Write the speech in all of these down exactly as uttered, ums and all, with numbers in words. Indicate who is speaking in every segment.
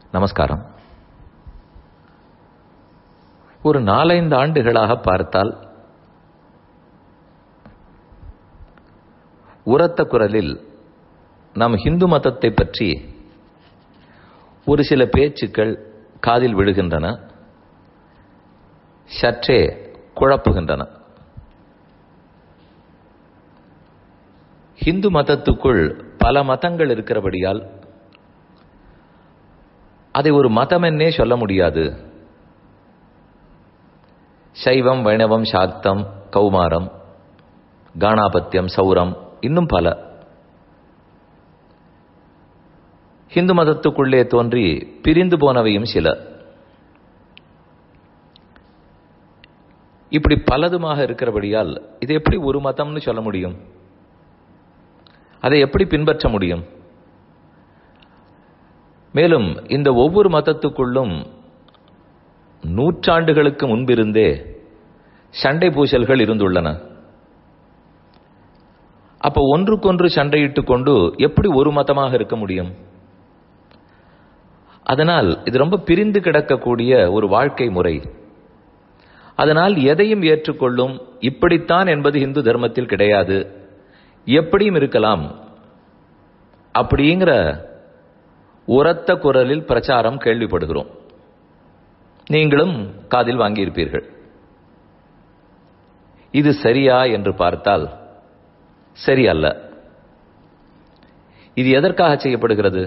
Speaker 1: நமஸ்காரம். ஒரு நாலைந்து ஆண்டுகளாக பார்த்தால் உரத்த குரலில் நம் இந்து மதத்தை பற்றி ஒரு சில பேச்சுக்கள் காதில் விழுகின்றன, சற்றே குழப்புகின்றன. இந்து மதத்துக்குள் பல மதங்கள் இருக்கிறபடியால் அதை ஒரு மதம் என்னே சொல்ல முடியாது. சைவம், வைணவம், சாக்தம், கௌமாரம், காணாபத்தியம், சௌரம், இன்னும் பல இந்து மதத்துக்குள்ளே தோன்றி பிரிந்து போனவையும் சில. இப்படி பலதுமாக இருக்கிறபடியால் இது எப்படி ஒரு மதம்னு சொல்ல முடியும்? அதை எப்படி பின்பற்ற முடியும்? மேலும் இந்த ஒவ்வொரு மதத்துக்குள்ளும் நூற்றாண்டுகளுக்கு முன்பிருந்தே சண்டை பூசல்கள் இருந்துள்ளன. அப்ப ஒன்றுக்கொன்று சண்டையிட்டுக் கொண்டு எப்படி ஒரு மதமாக இருக்க முடியும்? அதனால் இது ரொம்ப பிரிந்து கிடக்கக்கூடிய ஒரு வாழ்க்கை முறை. அதனால் எதையும் ஏற்றுக்கொள்ளும், இப்படித்தான் என்பது இந்து தர்மத்தில் கிடையாது, எப்படியும் இருக்கலாம் அப்படிங்கிற உரத்த குரலில் பிரச்சாரம் கேள்விப்படுகிறோம். நீங்களும் காதில் வாங்கியிருப்பீர்கள். இது சரியா என்று பார்த்தால் சரியல்ல. இது எதற்காக செய்யப்படுகிறது?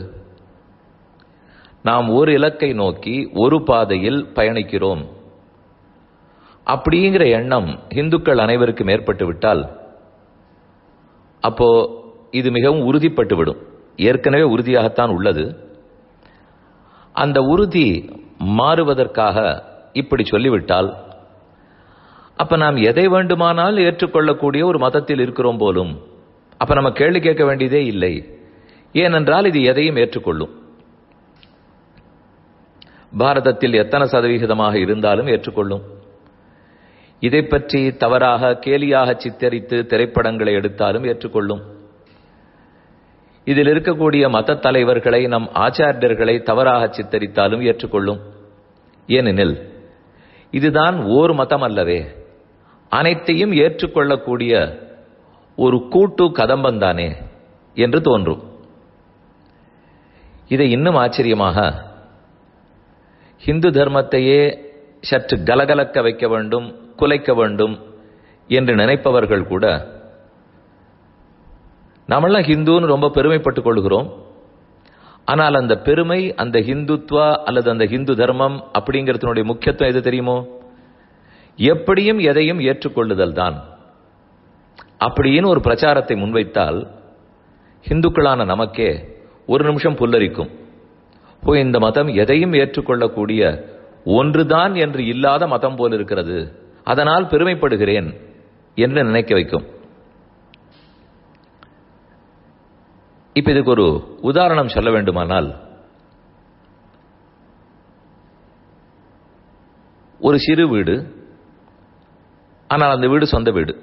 Speaker 1: நாம் ஒரு இலக்கை நோக்கி ஒரு பாதையில் பயணிக்கிறோம் அப்படிங்கிற எண்ணம் இந்துக்கள் அனைவருக்கும் ஏற்பட்டு விட்டால் அப்போ இது மிகவும் உறுதிப்பட்டு விடும். ஏற்கனவே உறுதியாகத்தான் உள்ளது. அந்த உறுதி மாறுவதற்காக இப்படி சொல்லிவிட்டால் அப்ப நாம் எதை வேண்டுமானால் ஏற்றுக்கொள்ளக்கூடிய ஒரு மதத்தில் இருக்கிறோம் போலும். அப்ப நம்ம கேள்வி கேட்க வேண்டியதே இல்லை. ஏனென்றால் இது எதையும் ஏற்றுக்கொள்ளும். பாரதத்தில் எத்தனை சதவிகிதமாக இருந்தாலும் ஏற்றுக்கொள்ளும். இதை பற்றி தவறாக கேலியாக சித்தரித்து திரைப்படங்களை எடுத்தாலும் ஏற்றுக்கொள்ளும். இதில் இருக்கக்கூடிய மத தலைவர்களை, நம் ஆச்சாரியர்களை தவறாக சித்தரித்தாலும் ஏற்றுக்கொள்ளும். ஏனெனில் இதுதான் ஓர் மதம் அல்லவே, அனைத்தையும் ஏற்றுக்கொள்ளக்கூடிய ஒரு கூட்டு கதம்பந்தானே என்று தோன்றும். இதை இன்னும் ஆச்சரியமாக இந்து தர்மத்தையே சற்று கலகலக்க வைக்க வேண்டும், குலைக்க வேண்டும் என்று நினைப்பவர்கள் கூட நம்மளாம் ஹிந்துன்னு ரொம்ப பெருமைப்பட்டுக் கொள்கிறோம். ஆனால் அந்த பெருமை, அந்த ஹிந்துத்வா அல்லது அந்த ஹிந்து தர்மம் அப்படிங்கிறதுனுடைய முக்கியத்துவம் எது தெரியுமோ? எப்படியும் எதையும் ஏற்றுக்கொள்ளுதல் தான். அப்படின்னு ஒரு பிரச்சாரத்தை முன்வைத்தால் ஹிந்துக்களான நமக்கே ஒரு நிமிஷம் புல்லரிக்கும். ஓ, இந்த மதம் எதையும் ஏற்றுக்கொள்ளக்கூடிய ஒன்றுதான் என்று இல்லாத மதம் போல் இருக்கிறது, அதனால் பெருமைப்படுகிறேன் என்று நினைக்க வைக்கும். இப்ப இதுக்கு ஒரு உதாரணம் சொல்ல வேண்டுமானால், ஒரு சிறு வீடு, ஆனால் அந்த வீடு சொந்த வீடு.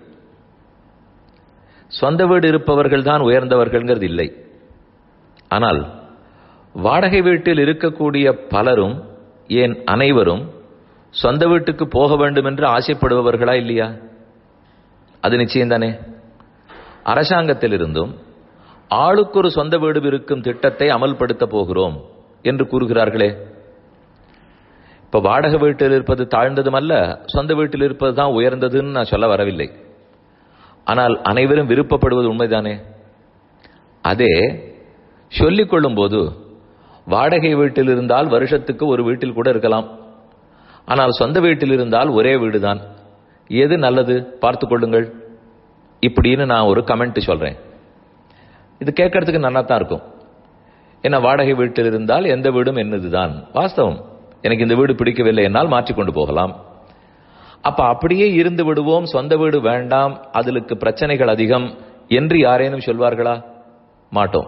Speaker 1: சொந்த வீடு இருப்பவர்கள் தான் உயர்ந்தவர்கள்ங்கிறது இல்லை. ஆனால் வாடகை வீட்டில் இருக்கக்கூடிய பலரும், ஏன் அனைவரும் சொந்த வீட்டுக்கு போக வேண்டும் என்று ஆசைப்படுபவர்களா இல்லையா? அது நிச்சயம்தானே. அரசாங்கத்திலிருந்தும் ஆளுக்கு ஒரு சொந்த வீடு இருக்கும் திட்டத்தை அமல்படுத்த போகிறோம் என்று கூறுகிறார்களே. இப்ப வாடகை வீட்டில் இருப்பது தாழ்ந்ததும் அல்ல, சொந்த வீட்டில் இருப்பது தான் உயர்ந்ததுன்னு நான் சொல்ல வரவில்லை. ஆனால் அனைவரும் விருப்பப்படுவது உண்மைதானே. அதே சொல்லிக் கொள்ளும் போது வாடகை வீட்டில் இருந்தால் வருஷத்துக்கு ஒரு வீட்டில் கூட இருக்கலாம், ஆனால் சொந்த வீட்டில் இருந்தால் ஒரே வீடுதான். எது நல்லது பார்த்து கொள்ளுங்கள் இப்படின்னு நான் ஒரு கமெண்ட் சொல்றேன். இது கேட்கறதுக்கு நல்லா தான் இருக்கும். ஏன்னா வாடகை வீட்டில் இருந்தால் எந்த வீடும் என்னதுதான். வாஸ்தவம், எனக்கு இந்த வீடு பிடிக்கவில்லை என்னால் மாற்றிக்கொண்டு போகலாம். அப்ப அப்படியே இருந்து விடுவோம், சொந்த வீடு வேண்டாம், அதுக்கு பிரச்சனைகள் அதிகம் என்று யாரேனும் சொல்வார்களா? மாட்டோம்.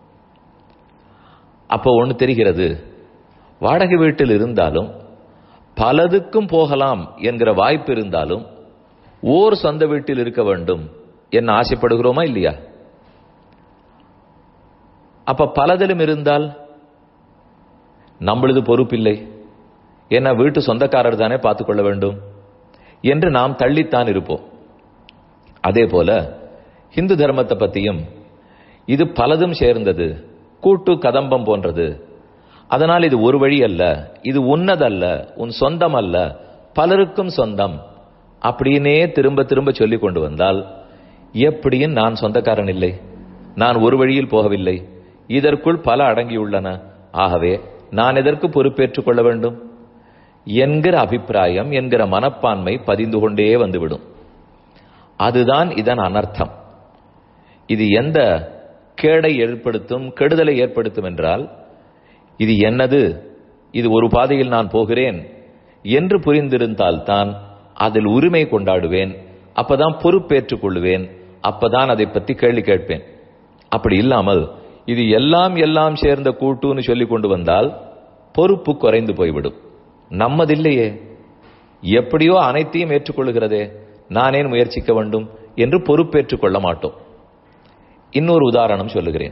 Speaker 1: அப்போ ஒன்று தெரிகிறது, வாடகை வீட்டில் இருந்தாலும் பலதுக்கும் போகலாம் என்கிற வாய்ப்பு இருந்தாலும் ஓர் சொந்த வீட்டில் இருக்க வேண்டும் என்ன ஆசைப்படுகிறோமா இல்லையா? அப்ப பலதிலும் இருந்தால் நம்மளது பொறுப்பில்லை, ஏன்னா வீட்டு சொந்தக்காரர் தானே பார்த்துக்கொள்ள வேண்டும் என்று நாம் தள்ளித்தான் இருப்போம். அதே போல இந்து தர்மத்தை பற்றியும் இது பலதும் சேர்ந்தது, கூட்டு கதம்பம் போன்றது, அதனால் இது ஒரு வழி அல்ல, இது உன்னதல்ல, உன் சொந்தம் அல்ல, பலருக்கும் சொந்தம் அப்படின்னே திரும்ப திரும்ப சொல்லிக் கொண்டு வந்தால் எப்படியும் நான் சொந்தக்காரன் இல்லை, நான் ஒரு வழியில் போகவில்லை, இதற்குள் பல அடங்கியுள்ளன, ஆகவே நான் எதற்கு பொறுப்பேற்றுக் கொள்ள வேண்டும் என்கிற அபிப்பிராயம் என்கிற மனப்பான்மை பதிந்து கொண்டே வந்துவிடும். அதுதான் இதன் அனர்த்தம். இது எந்த கேடை ஏற்படுத்தும், கெடுதலை ஏற்படுத்தும் என்றால், இது என்னது, இது ஒரு பாதையில் நான் போகிறேன் என்று புரிந்திருந்தால்தான் அதில் உரிமை கொண்டாடுவேன், அப்பதான் பொறுப்பேற்றுக் கொள்ளுவேன், அப்பதான் அதை பற்றி கேள்வி கேட்பேன். அப்படி இல்லாமல் இது எல்லாம் எல்லாம் சேர்ந்த கூட்டுன்னு சொல்லிக் கொண்டு வந்தால் பொறுப்பு குறைந்து போய்விடும். நம்மதில்லையே, எப்படியோ அனைத்தையும் ஏற்றுக்கொள்கிறதே, நானேன் முயற்சிக்க வேண்டும் என்று பொறுப்பேற்றுக் கொள்ள மாட்டோம். இன்னொரு உதாரணம் சொல்லுகிறேன்.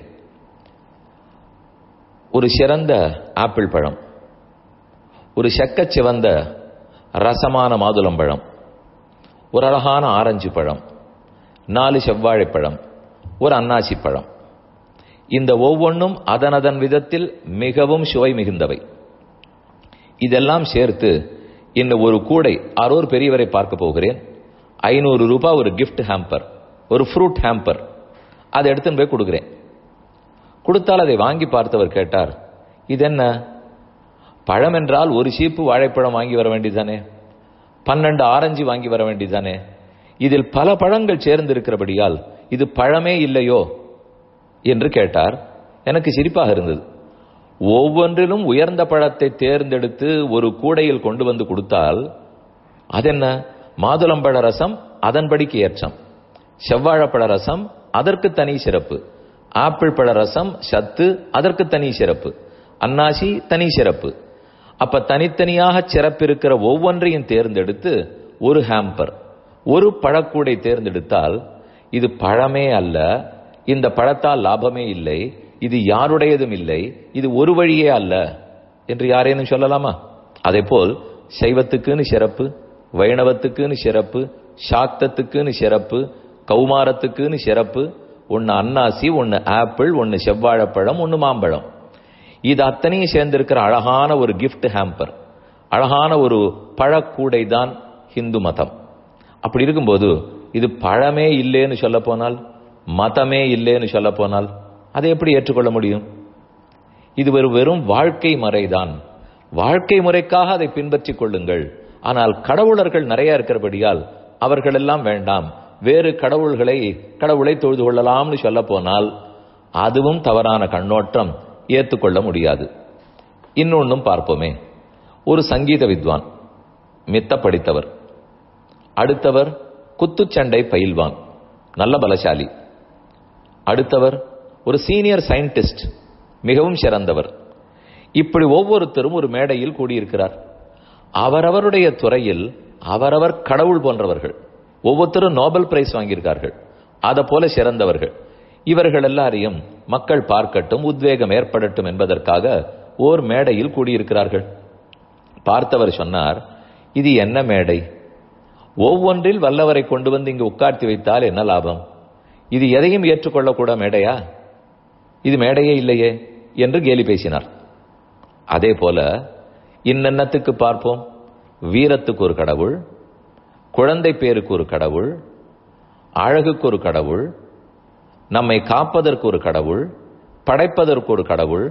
Speaker 1: ஒரு சிறந்த ஆப்பிள் பழம், ஒரு செக்க சிவந்த ரசமான மாதுளம்பழம், ஒரு அழகான ஆரஞ்சு பழம், நாலு செவ்வாழைப்பழம், ஒரு அன்னாசி பழம். இந்த ஒவ்வொன்றும் அதனதன் விதத்தில் மிகவும் சுவை மிகுந்தவை. இதெல்லாம் சேர்த்து இந்த ஒரு கூடை, ஆரோர் பெரியவரை பார்க்க போகிறேன், ஐநூறு ரூபாய் ஒரு கிஃப்ட் ஹேம்பர், ஒரு ஃப்ரூட் ஹேம்பர், அதை எடுத்துன்னு போய் கொடுக்குறேன். கொடுத்தால் அதை வாங்கி பார்த்தவர் கேட்டார், இது என்ன பழம் என்றால் ஒரு சீப்பு வாழைப்பழம் வாங்கி வர வேண்டியதானே, பன்னெண்டு ஆரஞ்சு வாங்கி வர வேண்டியதானே, இதில் பல பழங்கள் சேர்ந்திருக்கிறபடியால் இது பழமே இல்லையோ என்று கேட்டார். எனக்கு சிரிப்பாக இருந்தது. ஒவ்வொன்றிலும் உயர்ந்த பழத்தை தேர்ந்தெடுத்து ஒரு கூடையில் கொண்டு வந்து கொடுத்தால் அதென்ன, மாதுளம்பழ ரசம் அதன்படிக்கு ஏற்றம், செவ்வாழைப்பழ ரசம் அதற்கு தனி சிறப்பு, ஆப்பிள் பழ ரசம் சத்து அதற்கு தனி சிறப்பு, அன்னாசி தனி சிறப்பு. அப்ப தனித்தனியாக சிறப்பு இருக்கிற ஒவ்வொன்றையும் தேர்ந்தெடுத்து ஒரு ஹேம்பர், ஒரு பழக்கூடை தேர்ந்தெடுத்தால் இது பழமே அல்ல, இந்த பழத்தால் லாபமே இல்லை, இது யாருடையதும் இல்லை, இது ஒரு வழியே அல்ல என்று யாரேனும் சொல்லலாமா? அதே போல் சைவத்துக்குன்னு சிறப்பு, வைணவத்துக்குன்னு சிறப்பு, சாக்தத்துக்குன்னு சிறப்பு, கௌமாரத்துக்குன்னு சிறப்பு, ஒன்னு அன்னாசி, ஒன்னு ஆப்பிள், ஒன்னு செவ்வாழைப்பழம், ஒன்னு மாம்பழம். இது அத்தனையும் சேர்ந்திருக்கிற அழகான ஒரு கிஃப்ட் ஹேம்பர், அழகான ஒரு பழக்கூடை தான் ஹிந்து மதம். அப்படி இருக்கும்போது இது பழமே இல்லேன்னு சொல்ல போனால், மதமே இல்லேன்னு சொல்ல போனால் அதை எப்படி ஏற்றுக்கொள்ள முடியும்? இது ஒரு வெறும் வாழ்க்கை முறைதான். வாழ்க்கை முறைக்காக அதை பின்பற்றிக் கொள்ளுங்கள். ஆனால் கடவுளர்கள் நிறைய இருக்கிறபடியால் அவர்கள் எல்லாம் வேண்டாம், வேறு கடவுள்களை கடவுளை தொழுது கொள்ளலாம்னு சொல்ல போனால் அதுவும் தவறான கண்ணோட்டம், ஏற்றுக்கொள்ள முடியாது. இன்னொன்னும் பார்ப்போமே. ஒரு சங்கீத வித்வான், மித்த படித்தவர், அடுத்தவர் குத்துச்சண்டை பயில்வான், நல்ல பலசாலி, அடுத்தவர் ஒரு சீனியர் சயின்டிஸ்ட், மிகவும் சிறந்தவர். இப்படி ஒவ்வொருத்தரும் ஒரு மேடையில் கூடியிருக்கிறார். அவரவருடைய துறையில் அவரவர் கடவுள் போன்றவர்கள், ஒவ்வொருத்தரும் நோபல் பிரைஸ் வாங்கியிருக்கார்கள், அதை போல சிறந்தவர்கள். இவர்கள் எல்லாரையும் மக்கள் பார்க்கட்டும், உத்வேகம் ஏற்படட்டும் என்பதற்காக ஓர் மேடையில் கூடியிருக்கிறார்கள். பார்த்தவர் சொன்னார், இது என்ன மேடை? ஒவ்வொன்றில் வல்லவரை கொண்டு வந்து இங்கு உட்கார்த்தி வைத்தால் என்ன லாபம்? இது எதையும் ஏற்றுக்கொள்ளக்கூட மேடையா? இது மேடையே இல்லையே என்று கேலி பேசினார். அதே போல இன்னென்னத்துக்கு பார்ப்போம். வீரத்துக்கு ஒரு கடவுள், குழந்தை பேருக்கு ஒரு கடவுள், அழகுக்கு ஒரு கடவுள், நம்மை காப்பதற்கு ஒரு கடவுள், படைப்பதற்கு ஒரு கடவுள்,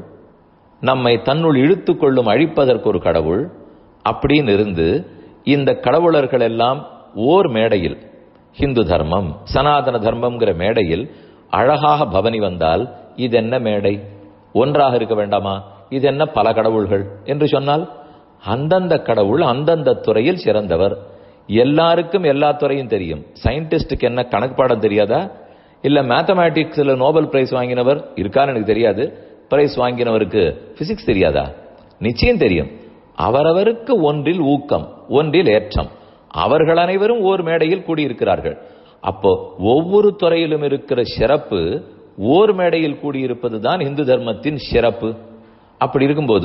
Speaker 1: நம்மை தன்னுள் இழுத்துக் கொள்ளும் அழிப்பதற்கு ஒரு கடவுள், அப்படின்னு இருந்து இந்த கடவுளர்கள் எல்லாம் ஓர் மேடையில், ஹிந்து தர்மம் சனாதன தர்மம்ங்கிற மேடையில் அழகாக பவனி வந்தால் இது என்ன மேடை? ஒன்றாக இருக்க வேண்டாமா? இது என்ன பல கடவுள்கள் என்று சொன்னால், அந்தந்த கடவுள் அந்தந்த துறையில் சிறந்தவர். எல்லாருக்கும் எல்லா துறையும் தெரியும். சயின்டிஸ்டுக்கு என்ன கணக்கு பாடம் தெரியாதா? இல்ல மேத்தமேட்டிக்ஸ்ல நோபல் பிரைஸ் வாங்கினவர் இருக்கான்னு எனக்கு தெரியாது, பிரைஸ் வாங்கினவருக்கு பிசிக்ஸ் தெரியாதா? நிச்சயம் தெரியும். அவரவருக்கு ஒன்றில் ஊக்கம், ஒன்றில் ஏற்றம். அவர்கள் அனைவரும் ஓர் மேடையில் கூடியிருக்கிறார்கள். அப்போ ஒவ்வொரு துறையிலும் இருக்கிற சிறப்பு ஓர் மேடையில் கூடியிருப்பது தான் இந்து தர்மத்தின் சிறப்பு. அப்படி இருக்கும்போது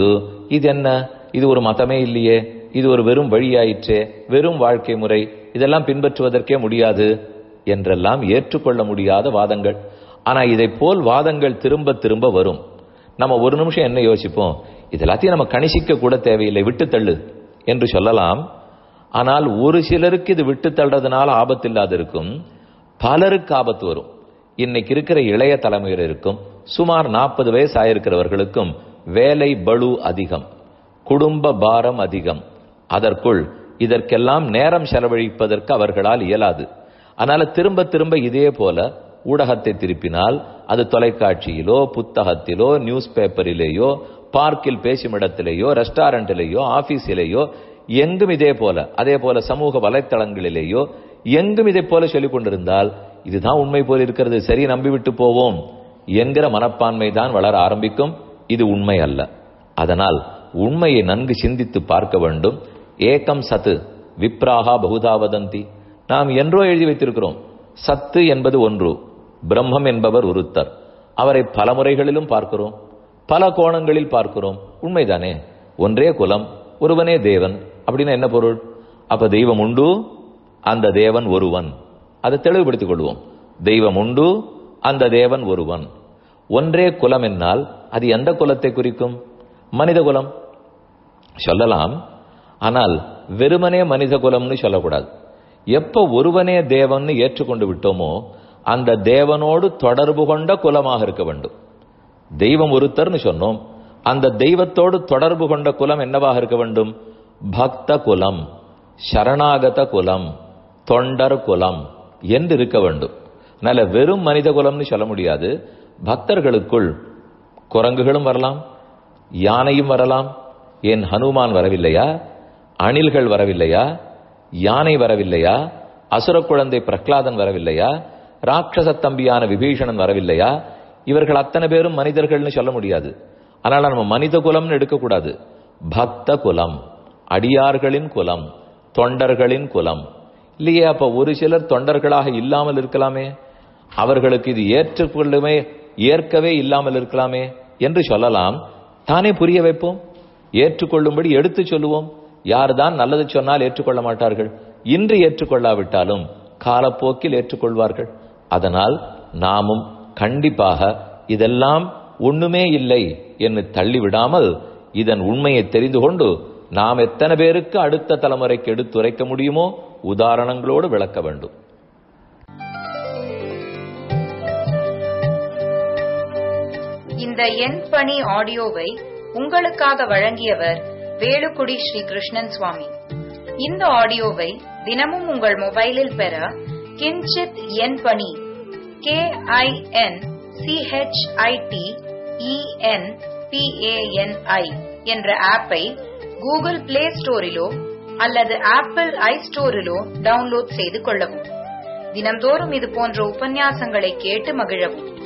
Speaker 1: இது என்ன, இது ஒரு மதமே இல்லையே, இது ஒரு வெறும் வழியாயிற்றே, வெறும் வாழ்க்கை முறை, இதெல்லாம் பின்பற்றுவதற்கே முடியாது என்றெல்லாம் ஏற்றுக்கொள்ள முடியாத வாதங்கள். ஆனா இதை போல் வாதங்கள் திரும்ப திரும்ப வரும். நம்ம ஒரு நிமிஷம் என்ன யோசிப்போம், இதெல்லாத்தையும் நம்ம கணிசிக்க கூட தேவையில்லை, விட்டு தள்ளு என்று சொல்லலாம். ஆனால் ஒரு சிலருக்கு இது விட்டு தள்ளுறதுனால ஆபத்து இல்லாத இருக்கும், பலருக்கு ஆபத்து வரும். இன்னைக்கு இருக்கிற இளைய தலைமையினருக்கும் சுமார் நாற்பது வயசு ஆயிருக்கிறவர்களுக்கும் வேலை பளு அதிகம், குடும்ப பாரம் அதிகம். அதற்குள் இதற்கெல்லாம் நேரம் செலவழிப்பதற்கு அவர்களால் இயலாது. அதனால திரும்ப திரும்ப இதே போல ஊடகத்தை திருப்பினால் அது தொலைக்காட்சியிலோ புத்தகத்திலோ நியூஸ் பேப்பரிலேயோ பார்க்கில் பேசும் இடத்திலேயோ ரெஸ்டாரண்டிலேயோ ஆபீஸிலேயோ எங்கும் இதே போல, அதே போல சமூக வலைத்தளங்களிலேயோ எங்கும் இதே போல சொல்லிக் கொண்டிருந்தால் இதுதான் உண்மை போல் இருக்கிறது, சரி நம்பிவிட்டு போவோம் என்கிற மனப்பான்மை தான் வளர ஆரம்பிக்கும். இது உண்மை அல்ல. அதனால் உண்மையை நன்கு சிந்தித்து பார்க்க வேண்டும். ஏகம் சத்து விப்ராஹா பகுதா வதந்தி. நாம் என்றோ எழுதி வைத்திருக்கிறோம், சத்து என்பது ஒன்று, பிரம்மம் என்பவர் ஒருத்தர். அவரை பல முறைகளிலும் பார்க்கிறோம், பல கோணங்களில் பார்க்கிறோம். உண்மைதானே, ஒன்றே குலம், ஒருவனே தேவன். அப்படின்னா என்ன பொருள்? அப்ப தெய்வம் உண்டு, அந்த தேவன் ஒருவன். அதை தெளிவுபடுத்திக் கொள்வோம். தெய்வம் உண்டு, அந்த தேவன் ஒருவன். ஒன்றே குலம் என்னால் அது எந்த குலத்தை குறிக்கும்? மனித குலம் சொல்லலாம். ஆனால் வெறுமனே மனித குலம்னு சொல்லக்கூடாது. எப்ப ஒருவனே தேவன் ஏற்றுக்கொண்டு விட்டோமோ அந்த தேவனோடு தொடர்பு கொண்ட குலமாக இருக்க வேண்டும். தெய்வம் ஒருத்தர்னு சொன்னோம், அந்த தெய்வத்தோடு தொடர்பு கொண்ட குலம் என்னவாக இருக்க வேண்டும்? பக்த குலம், சரணாகத குலம், தொண்டர் குலம் என்று இருக்க வேண்டும். அதனால வெறும் மனித குலம்னு சொல்ல முடியாது. பக்தர்களுக்குள் குரங்குகளும் வரலாம், யானையும் வரலாம். ஏன் ஹனுமான் வரவில்லையா? அணில்கள் வரவில்லையா? யானை வரவில்லையா? அசுர குழந்தை பிரகலாதன் வரவில்லையா? ராட்சச தம்பியான விபீஷணன் வரவில்லையா? இவர்கள் அத்தனை பேரும் மனிதர்கள்னு சொல்ல முடியாது. அதனால நம்ம மனித குலம்னு எடுக்கக்கூடாது. பக்த குலம், அடியார்களின் குலம், தொண்டர்களின் குலம். இல்லையே, அப்ப ஒரு சிலர் தொண்டர்களாக இல்லாமல் இருக்கலாமே, அவர்களுக்கு இது ஏற்றுக்கொள்ளுமே ஏற்கவே இல்லாமல் இருக்கலாமே என்று சொல்லலாம். தானே புரிய வைப்போம், ஏற்றுக்கொள்ளும்படி எடுத்து சொல்லுவோம். யார்தான் நல்லது சொன்னால் ஏற்றுக்கொள்ள மாட்டார்கள்? இன்று ஏற்றுக்கொள்ளாவிட்டாலும் காலப்போக்கில் ஏற்றுக்கொள்வார்கள். அதனால் நாமும் கண்டிப்பாக இதெல்லாம் ஒண்ணுமே இல்லை என்று தள்ளிவிடாமல் இதன் உண்மையை தெரிந்து கொண்டு நாம் எத்தனை பேருக்கு அடுத்த தலைமுறைக்கு எடுத்துரைக்க முடியுமோ உதாரணங்களோடு விளக்க வேண்டும்.
Speaker 2: இந்த என் பணி ஆடியோவை உங்களுக்காக வழங்கியவர் வேலுக்குடி ஸ்ரீ கிருஷ்ணன் சுவாமி. இந்த ஆடியோவை தினமும் உங்கள் மொபைலில் பெற கிஞ்சித் என் பணி K I N C H I T E N P A N I என்ற ஆப்பை கூகுள் பிளே ஸ்டோரிலோ அல்லது ஆப்பிள் ஐ ஸ்டோரிலோ டவுன்லோட் செய்து கொள்ளவும். தினம்தோறும் இது போன்ற உபன்யாசங்களை கேட்டு மகிழவும்.